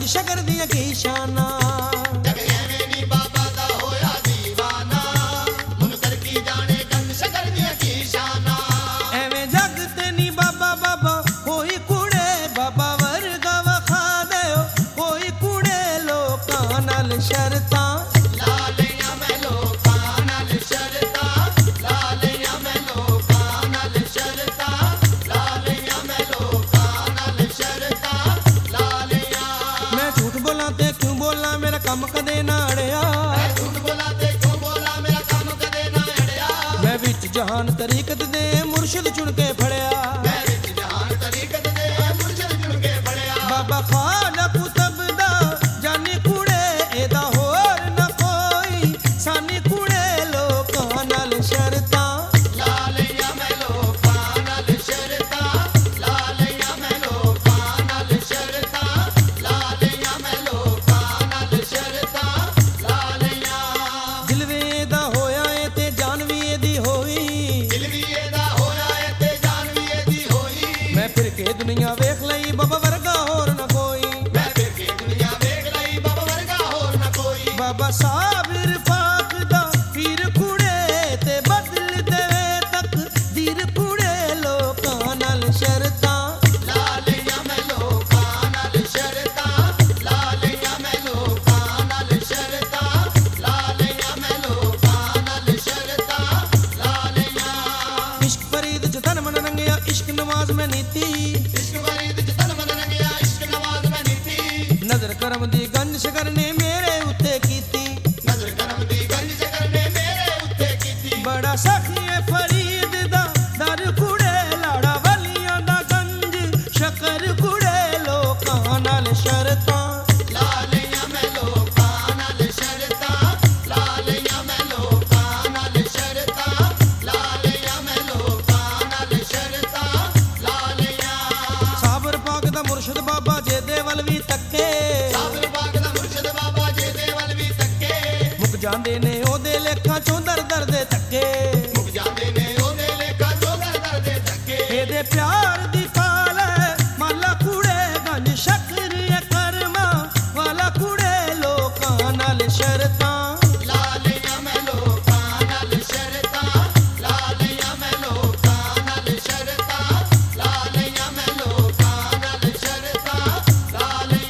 ਗੰਜ ਸ਼ਕਰ ਦੀਆਂ ਕੀ ਸ਼ਾਨਾਂ। ਜਗ ਐਵੇਂ ਨੀ ਬਾਬਾ ਦਾ ਹੋਇਆ ਦੀਵਾਨਾ, ਮੁਨਕਰ ਕੀ ਜਾਣੇ ਗੰਜ ਸ਼ਕਰ ਦੀਆਂ ਕੀ ਸ਼ਾਨਾਂ। ਐਵੇਂ ਜਗ ਤੇ ਨੀ ਬਾਬਾ ਬਾਬਾ ਹੋਈ ਕੁੜੇ, ਬਾਬਾ ਵਰਗਾ ਵਖਾ ਦਿਓ ਹੋਈ ਕੁੜੇ ਲੋਕਾਂ ਨਾਲ ਸ਼ਰਤਾਂ। ਲਾ ਲਈਆਂ ਮੈਂ ਲੋਕਾਂ ਨਾਲ ਸ਼ਰਤਾਂ, ਲਾ ਲਈਆਂ ਮੈਂ ਲੋਕਾਂ ਨਾਲ ਸ਼ਰਤਾਂ, ਲਾ ਲਈਆਂ ਮੈਂ ਲੋਕਾਂ ਨਾਲ ਸ਼ਰਤਾਂ, ਲਾ ਲਈਆਂ। ਮੈਂ ਝੂਠ ਬੋਲਾਂ ਤੇ ਕਿਉਂ ਬੋਲਾਂ, ਮੇਰਾ ਕੰਮ ਕਦੇ ਨਾ ਅੜਿਆ। ਮੈਂ ਝੂਠ ਬੋਲਾਂ ਤੇ ਕਿਉਂ ਬੋਲਾਂ, ਮੇਰਾ ਕੰਮ ਕਦੇ ਨਾ ਅੜਿਆ। ਮੈਂ ਵਿੱਚ ਜਹਾਨ ਤਰੀਕਤ ਦੇ ਮੁਰਸ਼ਿਦ ਚੁਣ ਕੇ ਫੜਿਆ। ਮੈਂ ਵਿੱਚ ਜਹਾਨ ਤਰੀਕਤ ਦੇ ਮੁਰਸ਼ਿਦ ਚੁਣ ਕੇ ਫੜਿਆ। ਬਾਬਾ ਖਾਲਕ ਸਭ ਦਾ ਜਾਨੀ ਕੁੜੇ, ਇਹਦਾ ਹੋਰ ਨਾ ਕੋਈ ਸਾਨੀ ਕੁੜੇ ਲੋਕਾਂ ਨਾਲ ਸ਼ਰਤਾਂ। ਲਾ ਲਈਆਂ ਮੈਂ ਲੋਕਾਂ ਨਾਲ ਸ਼ਰਤਾਂ, ਲਾ ਲਈਆਂ ਮੈਂ ਲੋਕਾਂ ਨਾਲ ਸ਼ਰਤਾਂ, ਲਾ ਲਈਆਂ ਮੈਂ ਲੋਕਾਂ ਨਾਲ ਸ਼ਰਤਾਂ, ਲਾ ਲਈਆਂ। ਦਿਲ ਵੀ ਇਹਦਾ ਹੋਇਆ ਏ ਤੇ ਜਾਨ ਵੀ ਇਹਦੀ ਹੋਈ। ਦਿਲ ਵੀ ਇਹਦਾ ਹੋਇਆ ਏ ਤੇ ਜਾਨ ਵੀ ਇਹਦੀ ਹੋਈ। ਮੈਂ ਫਿਰ ਕੇ ਦੁਨੀਆ ਵੇਖ ਲਈ ਬਾਬਾ ਵਰਗਾ ਹੋਰ ਨਾ ਕੋਈ। ਮੈਂ ਫਿਰ ਕੇ ਦੁਨੀਆ ਵੇਖ ਲਈ ਬਾਬਾ ਵਰਗਾ ਹੋਰ ਨਾ ਕੋਈ। ਬਾਬਾ ਸਾਬਿਰ ਪਾਕ ਦਾ ਪੀਰ ਕੁੜੇ, ਤੇ ਬਦਲ ਦੇਵੇ ਤਕਦੀਰ ਕੁੜੇ ਲੋਕਾਂ ਨਾਲ ਸ਼ਰਤਾਂ। ਲਾ ਲਈਆਂ ਮੈਂ ਲੋਕਾਂ ਨਾਲ ਸ਼ਰਤਾਂ, ਲਾ ਲਈਆਂ ਮੈਂ ਲੋਕਾਂ ਨਾਲ ਸ਼ਰਤਾਂ, ਲਾ ਲਈਆਂ ਮੈਂ ਲੋਕਾਂ ਨਾਲ ਸ਼ਰਤਾਂ, ਲਾ ਲਈਆਂ। ਇਸ਼ਕ ਫਰੀਦ ਚ ਤਨ ਮਨ ਰੰਗਿਆ, ਇਸ਼ਕ ਨਵਾਜ਼ ਮੈਂ ਨੀਤੀ। ਇਸ਼ਕ ਫਰੀਦ ਚ ਤਨ ਮਨ ਰੰਗਿਆ, ਇਸ਼ਕ ਨਵਾਜ਼ ਮੈਂ ਨੀਤੀ। ਨਜ਼ਰ ਕਰਮ ਦੀ ਗੰਜ ਸ਼ਕਰ ਨੇ ਮੇਰੇ ਉੱਤੇ ਕੀਤੀ। ਨਜ਼ਰ ਕਰਮ ਦੀ ਗੰਜ ਸ਼ਕਰ ਨੇ ਮੇਰੇ ਉੱਤੇ ਕੀਤੀ। ਬੜਾ ਸਖੀ ਏ ਫਰੀਦ ਦਾ ਦਰ ਕੁੜੇ, ਲਾੜਾ ਵਲੀਆਂ ਦਾ ਗੰਜ ਸ਼ਕਰ ਕੁੜੇ ਲੋਕਾਂ ਨਾਲ ਸ਼ਰਤਾਂ। ਲਾ ਲਈਆਂ ਮੈਂ ਲੋਕਾਂ ਨਾਲ ਸ਼ਰਤਾਂ, ਲਾ ਲਈਆਂ ਮੈਂ ਲੋਕਾਂ ਨਾਲ ਸ਼ਰਤਾਂ, ਲਾ ਲਈਆਂ ਮੈਂ ਲੋਕਾਂ ਨਾਲ ਸ਼ਰਤਾਂ, ਲਾ ਲਈਆਂ। ਸਾਬਰ ਪਾਕ ਦਾ ਮੁਰਸ਼ਿਦ ਬਾਬਾ ਜੇ ਦੇ ਵੱਲ ਵੀ ਤੱਕੇ। ਸਾਬਰ ਬਾਗ ਦਾ ਮੁਰਸ਼ਿਦ ਬਾਬਾ ਜੀ ਦੇ ਵੱਲ ਵੀ ਤੱਕੇ। ਮੁੱਕ ਜਾਂਦੇ ਨੇ ਉਹਦੇ ਲੇਖਾਂ ਚੋਂ ਦਰ ਦਰ ਦੇ ਧੱਕੇ। ਮੁੱਕ ਜਾਂਦੇ ਨੇ ਉਹਦੇ ਲੇਖਾਂ ਚੋਂ ਦਰ ਦਰ ਦੇ ਧੱਕੇ। ਇਹਦੇ ਪਿਆਰ ਦੀ ਕਾਲ ਹੈ ਮਾਲਾ ਕੁੜੇ, ਗੰਜ ਸ਼ਕਰ ਏ ਕਰਮਾਂ ਵਾਲਾ ਕੁੜੇ ਲੋਕਾਂ ਨਾਲ ਸ਼ਰਤਾਂ। ਲਾ ਲਈਆਂ ਮੈਂ ਲੋਕਾਂ ਨਾਲ ਸ਼ਰਤਾਂ, ਲਾ ਲਈਆਂ ਮੈਂ ਲੋਕਾਂ ਨਾਲ ਸ਼ਰਤਾਂ, ਲਾ ਲਈਆਂ ਮੈਂ ਲੋਕਾਂ ਨਾਲ ਸ਼ਰਤਾਂ, ਲਾ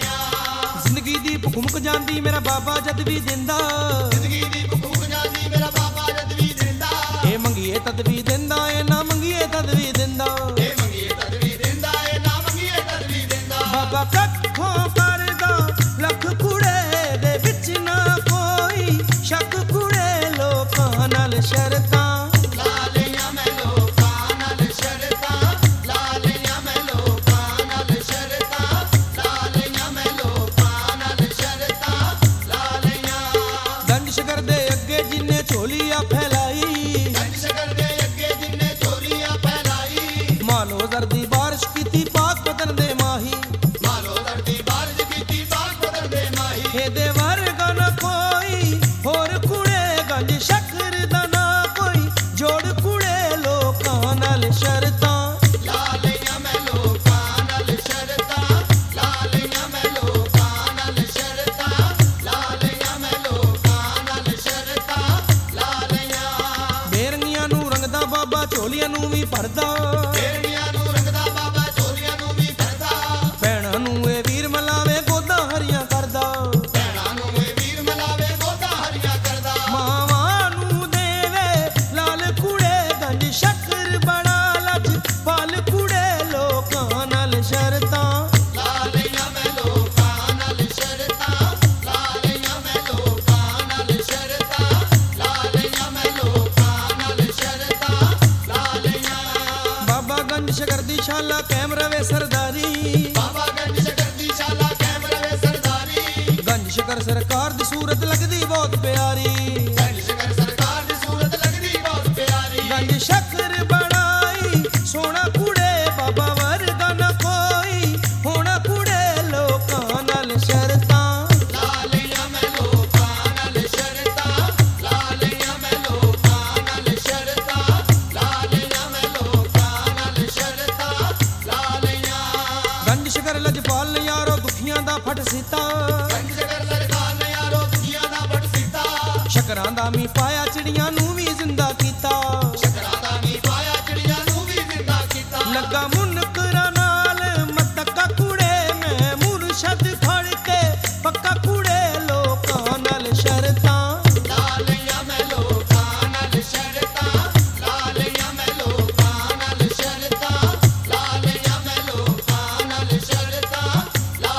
ਲਈਆਂ। ਜ਼ਿੰਦਗੀ ਦੀ ਭੁੱਖ ਮੁੱਕ ਜਾਂਦੀ ਮੇਰਾ ਬਾਬਾ ਜਦ ਵੀ ਦਿੰਦਾ। ਜ਼ਿੰਦਗੀ ਦੀ ਭੁੱਖ ਜਾਂਦੀ ਮੇਰਾ ਬਾਬਾ ਜਦ ਵੀ ਦਿੰਦਾ। ਇਹ ਮੰਗੀਏ ਤਦ ਵੀ ਦਿੰਦਾ, ਇਹ ਨਾ ਮੰਗੀਏ ਤਦ ਵੀ ਦਿੰਦਾ। ਇਹ ਮੰਗੀਏ ਤਦ ਵੀ ਦਿੰਦਾ, ਇਹ ਨਾ ਮੰਗੀਏ ਤਦ ਵੀ ਦਿੰਦਾ। ਬਾਬਾ ਕੱਖੋਂ ਕਰਦਾ ਲੱਖ ਕੁੜੇ, ਦੇ ਵਿੱਚ ਨਾ ਕੋਈ ਸ਼ੱਕ ਕੁੜੇ ਲੋਕਾਂ ਨਾਲ ਸ਼ਰਤਾਂ। ਲਾ ਲਈਆਂ ਮੈਂ ਲੋਕਾਂ ਨਾਲ ਸ਼ਰਤਾਂ, ਲਾ ਲਈਆਂ ਮੈਂ ਲੋਕਾਂ ਨਾਲ ਸ਼ਰਤਾਂ, ਲਾ ਲਈਆਂ ਮੈਂ ਲੋਕਾਂ ਨਾਲ ਸ਼ਰਤਾਂ, ਲਾ ਲਈਆਂ। ਗੰਜ ਸ਼ਕਰ ਦੇ ਅੱਗੇ ਜਿੰਨੇ ਝੋਲੀਆਂ ਫੈਲਾਈ, ਗੰਜ ਸ਼ਕਰ ਦੇ ਅੱਗੇ ਜਿੰਨੇ ਝੋਲੀਆਂ ਫੈਲਾਈ। ਮਾਲੋ ਜ਼ਰ ਦੀ ਬਾਰਿਸ਼ ਕੀਤੀ ਪਾਕ ਬਦਨ ਦੇ ਮਾਹੀ। ਮਾਲੋ ਧਰਤੀ ਬਾਰਿਸ਼ ਕੀਤੀ ਬਾਗ ਬਦਲ ਦੇ ਮਾਹੀ। ਇਹਦੇ ਵਰਗਾ ਨਾ ਕੋਈ ਹੋਰ ਕੁੜੇ, ਗੰਜ ਸ਼ਕਰ ਦਾ ਨਾ ਕੋਈ ਜੋੜ ਕੁੜੇ ਲੋਕਾਂ ਨਾਲ ਸ਼ਰਤਾਂ। ਲਾ ਲਈਆਂ ਮੈਂ ਲੋਕਾਂ ਨਾਲ ਸ਼ਰਤਾਂ, ਲਾ ਲਈਆਂ ਮੈਂ ਲੋਕਾਂ ਨਾਲ ਸ਼ਰਤਾਂ, ਲਾ ਲਈਆਂ ਮੈਂ ਲੋਕਾਂ ਨਾਲ ਸ਼ਰਤਾਂ, ਲਾ ਲਈਆਂ। ਬੇਰੰਗੀਆਂ ਨੂੰ ਰੰਗਦਾ ਬਾਬਾ ਝੋਲੀਆਂ ਨੂੰ ਵੀ ਭਰਦਾ। ਬੇੜੀਆਂ ਨੂੰ ਰੰਗਦਾ ਬਾਬਾ ਝੋਲੀਆਂ ਨੂੰ ਵੀ ਭਰਦਾ। ਭੈਣਾਂ ਨੂੰ ਇਹ ਵੀਰ ਮਲਾਵੇ ਗੋਦਾਂ ਹਰੀਆਂ ਕਰਦਾ। ਭੈਣਾਂ ਨੂੰ ਇਹ ਵੀਰ ਮਲਾਵੇ ਗੋਦਾ ਹਰੀਆਂ ਕਰਦਾ। ਮਾਵਾਂ ਨੂੰ ਦੇਵੇ ਲਾਲ ਕੁੜੇ, ਗੰਜ ਸ਼ਕਰ ਬੜਾ ਲੱਜ ਪਾਲ ਕੁੜੇ ਲੋਕਾਂ ਨਾਲ ਸ਼ਰਤਾਂ। ਲਾ ਲਈਆਂ ਮੈਂ ਲੋਕਾਂ ਨਾਲ ਸ਼ਰਤਾਂ, ਲਾ ਲਈਆਂ ਮੈਂ ਲੋਕਾਂ ਨਾਲ ਸ਼ਰਤਾਂ, ਲਾ ਲਈਆਂ ਮੈਂ ਲੋਕਾਂ ਨਾਲ ਸ਼ਰਤਾਂ, ਲਾ ਲਈਆਂ। ਬਾਬਾ ਗੰਜ ਸ਼ਕਰ ਦੀ ਸ਼ਾਲਾ ਕਾਇਮ ਰਵੇ ਸਰਦਾਰੀ। ਬਾਬਾ ਗੰਜ ਸ਼ਕਰ ਦੀ ਸ਼ਾਲਾ ਕਾਇਮ ਰਵੇ ਸਰਦਾਰੀ। ਗੰਜ ਸ਼ਕਰ ਸਰਕਾਰ ਦੀ ਸੂਰਤ ਲੱਗਦੀ ਬਹੁਤ ਪਿਆਰੀ। ਗੰਜ ਸ਼ਕਰ ਸਰਕਾਰ ਦੀ ਸੂਰਤ ਲੱਗਦੀ ਬਹੁਤ ਪਿਆਰੀ। ਗੰਜ ਸ਼ਕਰ ਬੜਾਈ ਸੋਹਣਾ ਕੁੜੇ, ਬਾਬਾ ਵਰਗਾ ਨਾ ਕੋਈ ਹੋਣਾ ਕੁੜੇ ਲੋਕਾਂ ਨਾਲ ਸ਼ਰਤਾਂ। ਲਾ ਲਈਆਂ ਮੈਂ ਲੋਕਾਂ ਨਾਲ ਸ਼ਰਤਾਂ, ਲਾ ਲਈਆਂ ਮੈਂ ਲੋਕਾਂ ਨਾਲ ਸ਼ਰਤਾਂ, ਲਾ ਲਈਆਂ ਮੈਂ ਲੋਕਾਂ ਨਾਲ ਸ਼ਰਤਾਂ, ਲਾ ਲਈਆਂ। ਗੰਜ ਸ਼ਕਰ ਲਜਪਾਲ ਯਾਰੋ ਦੁਖੀਆਂ ਦਾ ਹਟ ਸੀਤਾ ਗੰਜ ਸ਼ਕਰ ਸਰਕਾਰ ਨੇ ਯਾਰੋ ਦੁਨੀਆ ਦਾ ਬੜ ਸੀਤਾ ਸ਼ਕਰਾਂ ਦਾ ਮੀਂਹ ਪਾਇਆ ਚਿੜੀਆਂ ਨੂੰ ਵੀ ਜ਼ਿੰਦਾ ਕੀਤਾ ਸ਼ਕਰਾਂ ਦਾ ਮੀਂਹ ਪਾਇਆ ਚਿੜੀਆਂ ਨੂੰ ਵੀ ਜ਼ਿੰਦਾ ਕੀਤਾ ਲੱਗਾ ਮੁਨਕਰਾਂ ਨਾਲ ਮਤਕਾ ਕੁੜੇ ਮੈਂ ਮੁਰਸ਼ਦ ਫੜ ਕੇ ਪੱਕਾ ਕੁੜੇ ਲੋਕਾਂ ਨਾਲ ਸ਼ਰਤਾਂ ਲਾ ਲਈਆਂ ਮੈਂ ਲੋਕਾਂ ਨਾਲ ਸ਼ਰਤਾਂ ਲਾ ਲਈਆਂ ਮੈਂ ਲੋਕਾਂ ਨਾਲ ਸ਼ਰਤਾਂ ਲਾ ਲਈਆਂ ਮੈਂ ਲੋਕਾਂ ਨਾਲ ਸ਼ਰਤਾਂ ਲਾ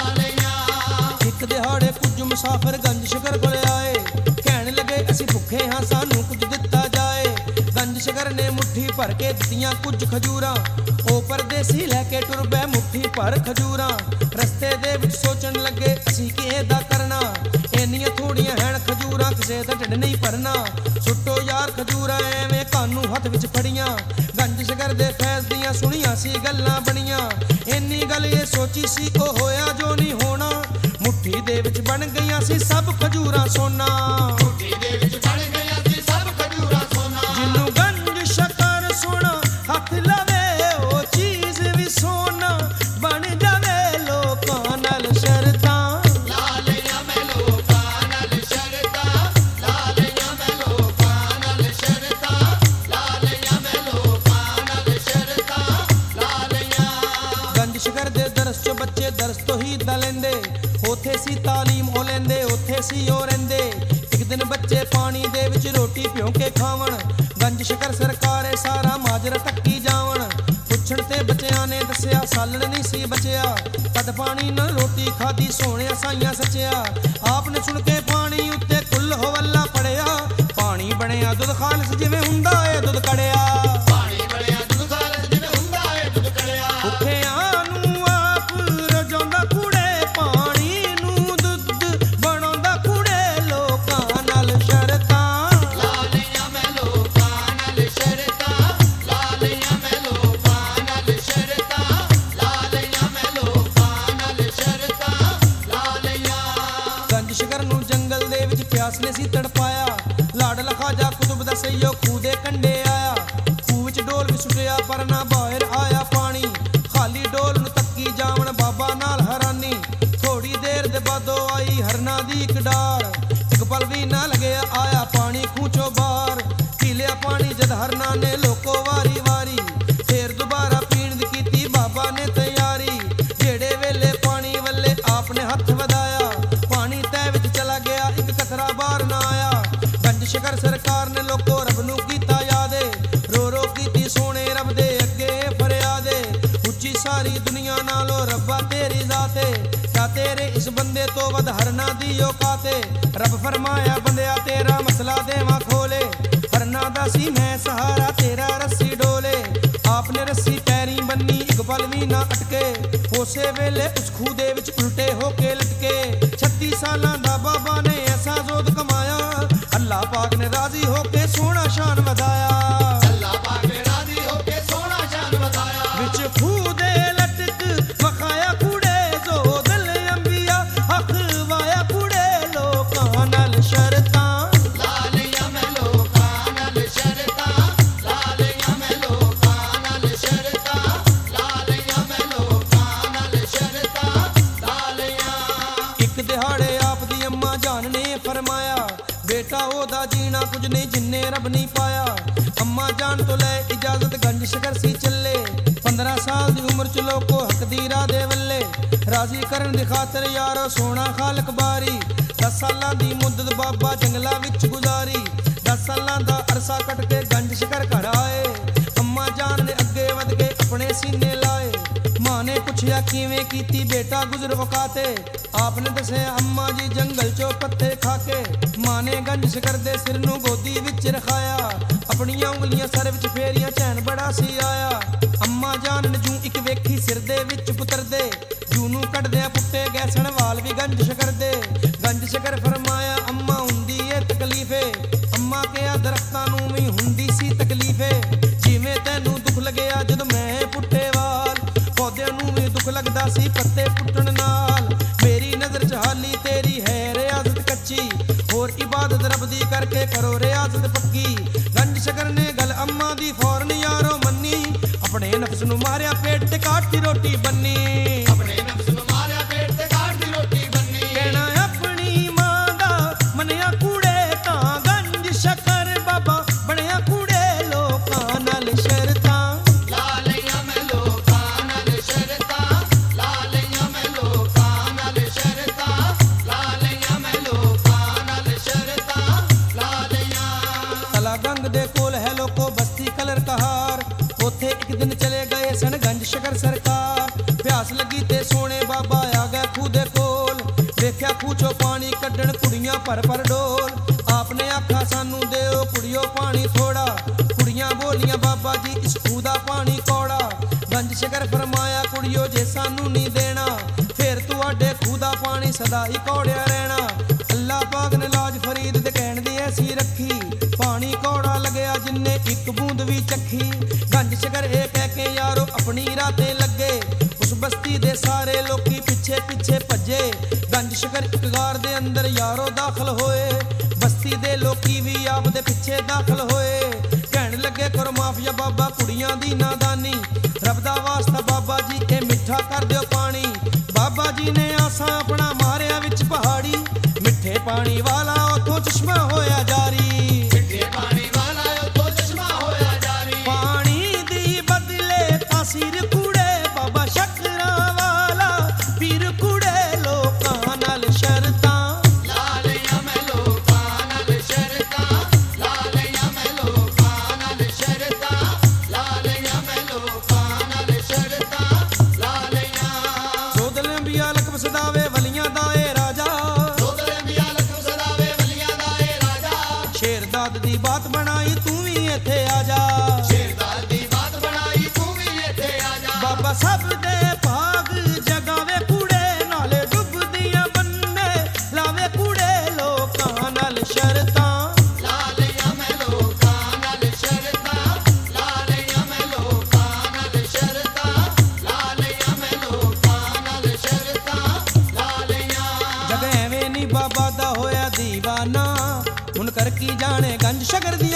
ਲਈਆਂ ਇੱਕ ਦਿਹਾੜੇ ਕੁਝ ਮੁਸਾਫਰ ਗੰਜ ਸ਼ਕਰ ਕੋਲ ਆਏ ਕਹਿਣ ਲੱਗੇ ਅਸੀਂ ਭੁੱਖੇ ਹਾਂ ਸਾਨੂੰ ਕੁਝ ਦਿੱਤਾ ਜਾਏ ਗੰਜ ਸ਼ਕਰ ਨੇ ਮੁੱਠੀ ਭਰ ਕੇ ਦਿੱਤੀਆਂ ਕੁਝ ਖਜੂਰਾਂ ਉਹ ਪਰਦੇਸੀ ਲੈ ਕੇ ਟੁਰ ਪਏ ਮੁੱਠੀ ਭਰ ਖਜੂਰਾਂ ਰਸਤੇ ਦੇ ਵਿੱਚ ਸੋਚਣ ਲੱਗੇ ਅਸੀਂ ਕੀ ਇਹਦਾ ਕਰਨਾ ਇੰਨੀਆਂ ਥੋੜੀਆਂ ਹੈਣ ਖਜੂਰਾਂ ਕਿਸੇ ਦਾ ਢਿੱਡ ਨਹੀਂ ਭਰਨਾ ਸੁੱਟੋ ਯਾਰ ਖਜੂਰਾਂ ਐਵੇਂ ਕਾਨੂੰ ਹੱਥ ਵਿੱਚ ਫੜੀਆਂ ਗੰਜ ਸ਼ਕਰ ਦੇ ਫੈਜ਼ ਦੀਆਂ ਸੁਣੀਆਂ ਸੀ ਗੱਲਾਂ ਬਣੀਆਂ ਇੰਨੀ ਗੱਲ ਇਹ ਸੋਚੀ ਸੀ ਉਹ ਹੋਇਆ ਜੋ ਨਹੀਂ ਹੋਣਾ ਮੁੱਠੀ ਦੇ ਵਿੱਚ ਬਣ ਗਈਆਂ ਸੀ ਸਭ ਖਜੂਰਾਂ ਸੋਨਾ ਮੁੱਠੀ ਦੇ ਵਿੱਚ ਬਣ ਗਈਆਂ ਸੀ ਸਭ ਖਜੂਰਾਂ ਸੋਨਾ ਜਿਹਨੂੰ ਗੰਜ ਸ਼ਕਰ ਸੋਨਾ ਹੱਥ ਲਾਵੇ ਉਹ ਚੀਜ਼ ਵੀ ਸੋਨਾ ਬਣ ਜਾਵੇ ਲੋਕਾਂ ਨਾਲ ਸ਼ਰਤਾਂ ਲਾ ਲਈਆਂ ਮੈਂ ਲੋਕਾਂ ਨਾਲ ਸ਼ਰਤਾਂ ਲਾ ਲਈਆਂ ਮੈਂ ਲੋਕਾਂ ਨਾਲ ਸ਼ਰਤਾਂ ਲਾ ਲਈਆਂ ਮੈਂ ਲੋਕਾਂ ਨਾਲ ਸ਼ਰਤਾਂ ਲਾ ਲਈਆਂ ਗੰਜ ਸ਼ਕਰ ਦੇ ਦਰਸ ਚੋਂ ਬੱਚੇ ਦਰਸ ਤੋਂ ਹੀ ਦਾ ਲੈਂਦੇ ਉੱਥੇ ਸੀ ਤਾਲੀਮ ਉਹ ਲੈਂਦੇ ਉੱਥੇ ਸੀ ਉਹ ਰਹਿੰਦੇ ਇੱਕ ਦਿਨ ਬੱਚੇ ਪਾਣੀ ਦੇ ਵਿੱਚ ਰੋਟੀ ਭਿਉਂ ਕੇ ਖਾਵਣ ਗੰਜ ਸ਼ਕਰ ਸਰਕਾਰ ਇਹ ਸਾਰਾ ਮਾਜਰਾ ਤੱਕੀ ਜਾਵਣ ਪੁੱਛਣ ਤੇ ਬੱਚਿਆਂ ਨੇ ਦੱਸਿਆ ਸਾਲਣ ਨਹੀਂ ਸੀ ਬਚਿਆ ਤਦ ਪਾਣੀ ਨਾਲ ਰੋਟੀ ਖਾਦੀ ਸੋਹਣਿਆ ਸਾਈਆਂ ਸੱਚਿਆ ਆਪ ਨੇ ਸੁਣ ਕੇ ਪਾਣੀ ਉੱਤੇ ਕੁੱਲ ਹਵੱਲਾ ਪੜਿਆ ਪਾਣੀ ਬਣਿਆ ਦੁੱਧ ਖਾਲਸ ਜਿਵੇਂ ਹੁੰਦਾ ਏ ਦੁੱਧ ਕੜਿਆ ਪਾਣੀ ਬਣਿਆ ਦੁੱਧ ਖਾਲਸ ਜਿਵੇਂ ਹੁੰਦਾ ਏ ਦੁੱਧ ਕੜਿਆ ਭੁੱਖਿਆਂ ਨੂੰ ਆਪ ਰਜਾਉਂਦਾ ਕੁੜੇ ਪਾਣੀ ਨੂੰ ਦੁੱਧ ਬਣਾਉਂਦਾ ਕੁੜੇ ਲੋਕਾਂ ਨਾਲ ਸ਼ਰਤਾਂ ਲਾ ਲਈਆਂ ਮੈਂ ਲੋਕਾਂ ਨਾਲ ਸ਼ਰਤਾਂ ਲਾ ਲਈਆਂ ਮੈਂ ਲੋਕਾਂ ਨਾਲ ਸ਼ਰਤਾਂ ਲਾ ਲਈਆਂ ਮੈਂ ਲੋਕਾਂ ਨਾਲ ਸ਼ਰਤਾਂ ਲਾ ਲਈਆਂ ਗੰਜ ਸ਼ਕਰ ਨੂੰ ਜੰਗਲ ਦੇ ਵਿੱਚ ਪਿਆਸ ਨੇ ਸੀ ਤੜਪਾਇਆ ਲਾਡਲਾ ਖਾਜਾ ਕੁਤੁਬ ਦਾ ਸਈਓ ਖੂਹ ਦੇ ਕੰਢੇ ਆਇਆ ਖੂਹ ਵਿੱਚ ਡੋਲ ਵੀ ਸੁੱਟਿਆ ਪਰ ਨਾ ਬਾਹਰ ਆਇਆ ਪਾਣੀ ਖਾਲੀ ਡੋਲ ਨੂੰ ਤੱਕੀ ਜਾਵਣ ਬਾਬਾ ਨਾਲ ਹੈਰਾਨੀ ਥੋੜੀ ਦੇਰ ਦੇ ਬਾਅਦੋਂ ਆਈ ਹਰਨਾ ਦੀ ਇੱਕ ਡਾਰ ਇੱਕ ਪਲ ਵੀ ਨਾ ਲੱਗਿਆ ਆਇਆ ਪਾਣੀ ਖੂਹ ਚੋਂ ਬਾਹਰ ਪੀ ਲਿਆ ਪਾਣੀ ਜਦ ਹਰਨਾ ਨੇ ਲੋਕੋ ਵਾਰੀ ਵਾਰੀ ਫੇਰ ਦੁਬਾਰਾ ਪੀਣ ਦੀ ਕੀਤੀ ਬਾਬਾ ਨੇ ਤਿਆਰੀ ਜਿਹੜੇ ਵੇਲੇ ਪਾਣੀ ਵੱਲੇ ਆਪ ਨੇ ਹੱਥ ਵਧਾਇਆ ਪਾਣੀ ਤੈ ਵਿੱਚ ਚਲਾ ਗਿਆ ਇੱਕ ਕਤਰਾ ਬਾਹਰ ਨਾ ਆਇਆ ਗੰਜ ਸ਼ਕਰ ਸਰਕਾਰ ਨੇ ਲੋਕੋ ਰੱਬ ਨੂੰ ਕੀਤਾ ਯਾਦੇ ਰੋ ਰੋ ਕੀਤੀ ਸੋਹਣੇ ਰੱਬ ਦੇ ਅੱਗੇ ਫਰਿਆਦੇ ਉੱਚੀ ਸਾਰੀ ਦੁਨੀਆ ਨਾਲੋਂ ਰੱਬਾ ਤੇਰੀ ਜ਼ਾਤੇ ਕਿਆ ਤੇਰੇ ਇਸ ਬੰਦੇ ਤੋਂ ਵੱਧ ਹਰਨਾ ਦੀ ਔਕਾਤੇ ਰੱਬ ਫਰਮਾਇਆ ਬੰਦਿਆ ਤੇਰਾ ਮਸਲਾ ਦੇਵਾਂ ਖੋਲੇ ਹਰਨਾ ਦਾ ਸੀ ਮੈਂ ਸਹਾਰਾ ਤੇਰਾ ਰੱਸੀ ਡੋਲੇ ਆਪਨੇ ਰੱਸੀ ਪੈਰੀ ਬੰਨੀ ਇੱਕ ਪਲ ਵੀ ਨਾ ਅਟਕੇ ਉਸੇ ਵੇਲੇ ਉਸ ਖੂਹ ਦੇ ਵਿੱਚ ਉਲਟੇ ਹੋ ਕੇ ਲਟਕੇ 36 ਸਾਲਾਂ ਦਾ ਬਾਬਾ ਨੇ ਐਸਾ ਜ਼ੋਦ ਕਮਾਇਆ ਅੱਲਾਹ ਪਾਕ ਨੇ ਰਾਜ਼ੀ ਹੋ ਕੇ ਸੋਹਣਾ ਸ਼ਾਨ ਵਧਾਇਆ ਅੱਲਾਹ ਪਾਕ ਨੇ ਰਾਜ਼ੀ ਹੋ ਕੇ ਸੋਹਣਾ ਸ਼ਾਨ ਵਧਾਇਆ ਵਿੱਚ ਖੂਹ ਦੇ ਲਟਕ ਵਖਾਇਆ ਕੁੜੇ ਜ਼ੋਦਲ ਅੰਬੀਆ ਹੱਕ ਵਾਇਆ ਕੁੜੇ ਲੋਕਾਂ ਨਾਲ ਸ਼ਰਤਾਂ ਲਾ ਲਈਆਂ ਮੈਂ ਲੋਕਾਂ ਨਾਲ ਸ਼ਰਤਾਂ ਲਾ ਲਈਆਂ ਮੈਂ ਲੋਕਾਂ ਨਾਲ ਸ਼ਰਤਾਂ ਲਾ ਲਈਆਂ ਮੈਂ ਲੋਕਾਂ ਨਾਲ ਸ਼ਰਤਾਂ ਲਾ ਲਈਆਂ ਇੱਕ ਦਿਹਾੜੇ ਆਪ ਦੀ ਅੰਮਾ ਜਾਨ ਨੇ ਫਰਮਾਇਆ ਬੇਟਾ ਉਹਦਾ ਜੀਣਾ ਕੁਝ ਨਹੀਂ ਜਿੰਨੇ ਰੱਬ ਨਹੀਂ ਪਾਇਆ ਅੰਮਾ ਜਾਨ ਤੋਂ ਲੈ ਇਜਾਜ਼ਤ ਗੰਜ ਸ਼ਕਰ ਸੀ ਚੱਲੇ 15 ਸਾਲ ਦੀ ਉਮਰ ਚ ਲੋਕੋ ਹੱਕ ਦੀ ਰਾਹ ਦੇ ਵੱਲੇ ਰਾਜ਼ੀ ਕਰਨ ਦੀ ਖਾਤਰ ਯਾਰੋ ਸੋਹਣਾ ਖਾਲਕ ਬਾਰੀ 10 ਸਾਲਾਂ ਦੀ ਮੁੱਦਤ ਬਾਬਾ ਜੰਗਲਾਂ ਵਿੱਚ ਗੁਜ਼ਾਰੀ 10 ਸਾਲਾਂ ਦਾ ਅਰਸਾ ਕੱਟ ਕੇ ਗੰਜ ਸ਼ਕਰ ਘਰ ਆਏ ਅੰਮਾ ਜਾਨ ਨੇ ਅੱਗੇ ਵਧ ਕੇ ਆਪਣੇ ਸੀਨੇ ਲਾਏ ਮਾਂ ਨੇ ਪੁੱਛਿਆ ਕਿਵੇਂ ਕੀਤੀ ਬੇਟਾ ਗੁਜ਼ਰ ਔਕਾਤੇ ਆਪ ਨੇ ਦੱਸਿਆ ਅੰਮਾ ਜੀ ਜੰਗਲ ਚੋਂ ਪੱਤੇ ਖਾ ਕੇ ਮਾਂ ਨੇ ਗੰਜ ਸ਼ਕਰ ਦੇ ਸਿਰ ਨੂੰ ਗੋਦੀ ਵਿੱਚ ਰਖਾਇਆ ਆਪਣੀਆਂ ਉਂਗਲੀਆਂ ਸਰ ਵਿੱਚ ਫੇਰੀਆਂ ਚੈਨ ਬੜਾ ਸੀ ਆਇਆ ਅੰਮਾ ਜਾਨ ਨੇ ਜੂ ਇੱਕ ਵੇਖੀ ਸਿਰ ਦੇ ਵਿੱਚ ਪੁੱਤਰ ਦੇ ਜੂ ਨੂੰ ਕੱਢਦਿਆਂ ਪੁੱਟੇ ਗਏ ਸਣਵਾਲ ਵੀ ਗੰਜ ਸ਼ਕਰ ਦੇ ਗੰਜ ਸ਼ਕਰ ਫਰਮਾਇਆ ਅੰਮਾ ਹੁੰਦੀ ਏ ਤਕਲੀਫੇ ਅੰਮਾ ਕਿਹਾ ਦਰਖਤਾਂ ਨੂੰ ਵੀ ਹੁੰਦੀ ਸੀ ਤਕਲੀਫੇ ਜਿਵੇਂ ਤੈਨੂੰ ਦੁੱਖ ਲੱਗਿਆ ਜਦੋਂ ਮੈਂ ਪੁੱਟੇ ਵਾਲ ਪੌਦਿਆਂ ਨੂੰ ਵੀ ਦੁੱਖ ਲੱਗਦਾ ਸੀ ਪੱਤੇ ਪੁੱਟਣ ਨਾਲ ਮੇਰੀ ਨਜ਼ਰ ਚ ਹਾਲੀ ਤੇਰੀ ਹੈ ਰਿਆਜ਼ਤ ਕੱਚੀ ਹੋਰ ਇਬਾਦਤ ਰੱਬ ਦੀ ਕਰਕੇ ਕਰੋ ਰਿਆਜ਼ਤ ਪੱਕੀ ਗੰਜ ਸ਼ਕਰ ਨੇ ਗੱਲ ਅੰਮਾ ਦੀ ਫੌਰਨ ਯਾਰੋ ਮੰਨੀ ਆਪਣੇ ਨਫਸ ਨੂੰ ਮਾਰਿਆ ਪੇਟ ਤੇ ਕਾਟ ਦੀ ਰੋਟੀ ਬੰਨੀ ਆਪਣੇ ਨਫਸ ਨੂੰ ਮਾਰਿਆ ਪੇਟ ਤੇ ਕਾਟ ਦੀ ਰੋਟੀ ਖੂਹ ਚੋਂ ਪਾਣੀ ਕੱਢਣ ਕੁੜੀਆਂ ਭਰ ਭਰ ਡੋਲ। ਆਪਨੇ ਆਖਾ ਸਾਨੂੰ ਦਿਓ ਕੁੜੀਓ ਪਾਣੀ ਥੋੜਾ, ਕੁੜੀਆਂ ਬੋਲੀਆਂ ਬਾਬਾ ਜੀ ਇਸ ਖੂਹ ਦਾ ਪਾਣੀ ਕੌੜਾ। ਗੰਜ ਸ਼ਕਰ ਫਰਮਾਇਆ ਕੁੜੀਓ ਜੇ ਸਾਨੂੰ ਨਹੀਂ ਦੇਣਾ, ਫਿਰ ਤੁਹਾਡੇ ਖੂਹ ਦਾ ਪਾਣੀ ਸਦਾ ਹੀ ਕੌੜਿਆ ਰਹਿਣਾ। ਅੱਲਾ ਪਾਕ ਨੇ ਲਾਜ ਫਰੀਦ ਦੇ ਕਹਿਣ ਦੀ ਐਸੀ ਰੱਖੀ, ਪਾਣੀ ਕੌੜਾ ਲੱਗਿਆ ਜਿੰਨੇ ਇੱਕ ਬੂੰਦ ਵੀ ਚੱਖੀ। ਗੰਜ ਸ਼ਕਰ ਇਹ ਕਹਿ ਕੇ ਯਾਰੋ ਆਪਣੀ ਰਾਹ ਤੇ ਲੱਗੇ, ਉਸ ਬਸਤੀ ਦੇ ਸਾਰੇ ਲੋਕੀ ਪਿੱਛੇ ਪਿੱਛੇ ਭੱਜੇ। ਗੰਜ ਸ਼ਕਰ ਇੱਕ ਗਾਰ ਦੇ ਅੰਦਰ ਯਾਰੋ ਦਾਖਲ ਹੋਏ, ਬਸਤੀ ਦੇ ਲੋਕੀ ਵੀ ਆਪ ਦੇ ਪਿੱਛੇ ਦਾਖਲ ਹੋਏ। ਕਹਿਣ ਲੱਗੇ ਕਰੋ ਮਾਫੀਆ ਬਾਬਾ ਕੁੜੀਆਂ ਦੀ ਨਾਦਾਨੀ, ਰੱਬ ਦਾ ਵਾਸਤਾ ਬਾਬਾ ਜੀ ਇਹ ਮਿੱਠਾ ਕਰ ਦਿਓ ਪਾਣੀ। ਬਾਬਾ ਜੀ ਨੇ ਆਸਾਂ ਆਪਣਾ ਮਾਰਿਆ ਵਿੱਚ ਪਹਾੜੀ, ਮਿੱਠੇ ਪਾਣੀ ਵਾਲਾ ਉਥੋਂ ਚਸ਼ਮਾ ਹੋਇਆ ਜਾਰੀ। ਮਿੱਠੇ ਪਾਣੀ ਵਾਲਾ ਉੱਤੋਂ ਚਸ਼ਮਾ ਹੋਇਆ ਜਾਰੀ। ਪਾਣੀ ਦੀ ਬਦਲੇ ਤਾਸੀਰ ਕੁੜੇ ਬਾਬਾ ਸ਼ਕਰਾਂ ਵਾਲਾ, ਪੀਰ ਕੁੜੇ ਲੋਕਾਂ ਨਾਲ ਸ਼ਰਤਾਂ। ਲਾ ਲਈਆਂ ਮੈਂ ਲੋਕਾਂ ਨਾਲ ਸ਼ਰਤਾਂ, ਲਾ ਲਈਆਂ ਮੈਂ ਲੋਕਾਂ ਨਾਲ ਸ਼ਰਤਾਂ, ਲਾ ਲਈਆਂ ਮੈਂ ਲੋਕਾਂ ਨਾਲ ਸ਼ਰਤਾਂ, ਲਾ ਲਈਆਂ। ਸੋਦਲ ਅੰਬੀਆ ਲਕਬ ਸਦਾਵੇ ਵਲੀਆਂ ਦਾ ਏ ਰਾਜਾ, ਸੋਦਰੇ ਮੀਆਂ ਲਖੂ ਸਦਾਵੇ ਵਲੀਆਂ ਦਾ ਏ ਰਾਜਾ। ਸ਼ੇਰਦਾਦ ਦੀ ਬਾਤ ਬਣਾਈ ਤੂੰ ਵੀ ਇੱਥੇ ਆ ਜਾ। ਸ਼ੇਰਦਾਦ ਦੀ ਬਾਤ ਬਣਾਈ ਤੂੰ ਵੀ ਇੱਥੇ ਆ ਜਾ। ਬਾਬਾ ਸਭ ਦੇ ਭਾਗ ਜਗਾਵੇ ਕੁੜੇ, ਨਾਲੇ ਡੁੱਬਦੀਆਂ ਬੰਨੇ ਲਾਵੇ ਕੁੜੇ ਲੋਕਾਂ ਨਾਲ ਸ਼ਰਤਾਂ। ਲਾ ਲਈਆਂ ਮੈਂ ਲੋਕਾਂ ਨਾਲ ਸ਼ਰਤਾਂ, ਲਾ ਲਈਆਂ ਮੈਂ ਲੋਕਾਂ ਨਾਲ ਸ਼ਰਤਾਂ, ਲਾ ਲਈਆਂ ਮੈਂ ਲੋਕਾਂ ਨਾਲ ਸ਼ਰਤਾਂ, ਲਾ ਲਈਆਂ। ਜਗ ਐਵੇਂ ਨੀ ਬਾਬਾ ਦਾ ਹੋਇਆ ਦੀਵਾਨਾ, ਹੁਣ ਕਰ ਕੀ ਜਾਣੇ ਗੰਜ ਸ਼ਕਰ ਦੀ